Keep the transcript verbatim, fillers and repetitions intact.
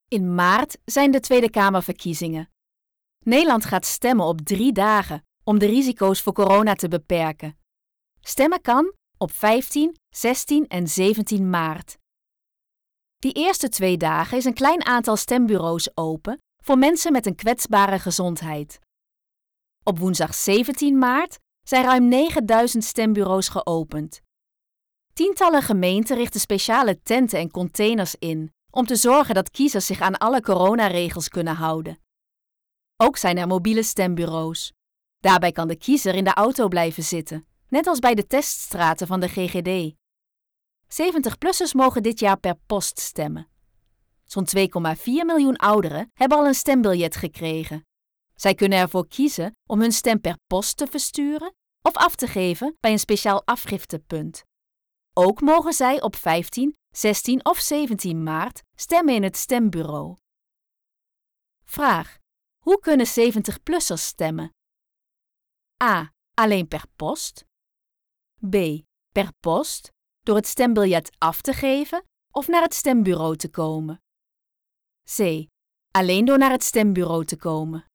In maart zijn de Tweede Kamerverkiezingen. Nederland gaat stemmen op drie dagen om de risico's voor corona te beperken. Stemmen kan op vijftien, zestien en zeventien maart. Die eerste twee dagen is een klein aantal stembureaus open voor mensen met een kwetsbare gezondheid. Op woensdag zeventien maart zijn ruim negenduizend stembureaus geopend. Tientallen gemeenten richten speciale tenten en containers in om te zorgen dat kiezers zich aan alle coronaregels kunnen houden. Ook zijn er mobiele stembureaus. Daarbij kan de kiezer in de auto blijven zitten, net als bij de teststraten van de G G D. zeventig-plussers mogen dit jaar per post stemmen. Zo'n twee komma vier miljoen ouderen hebben al een stembiljet gekregen. Zij kunnen ervoor kiezen om hun stem per post te versturen of af te geven bij een speciaal afgiftepunt. Ook mogen zij op vijftien, zestien of zeventien maart stemmen in het stembureau. Vraag: hoe kunnen zeventig-plussers stemmen? A. Alleen per post. B. Per post, door het stembiljet af te geven of naar het stembureau te komen. C. Alleen door naar het stembureau te komen.